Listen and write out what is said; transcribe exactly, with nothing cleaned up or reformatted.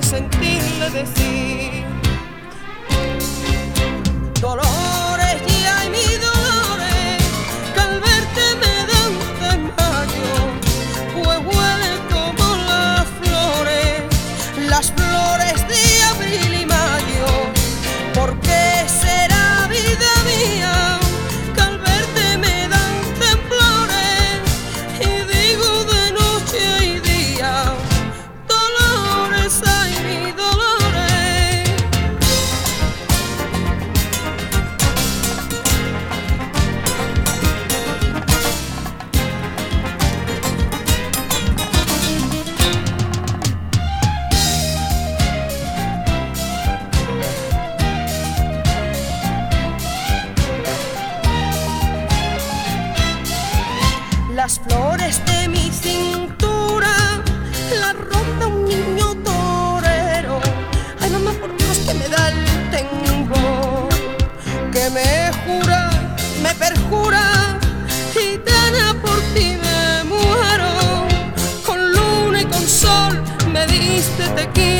sentirle decir: Dolores, ya hay mi Dolores, que al verte me dan desmayo, pues huele como las flores, las flores de abril y mayo. ¿Por qué será, vida mía, que al verte me dan temblores y digo de noche y día: Dolores, ay mi Dolores? Las flores de mi cintura las ronda un niño torero. Ay, mamá, por Dios, que me da el temblor, que me jura, me perjura, gitana, por ti me muero. Con luna y con sol me diste tequila.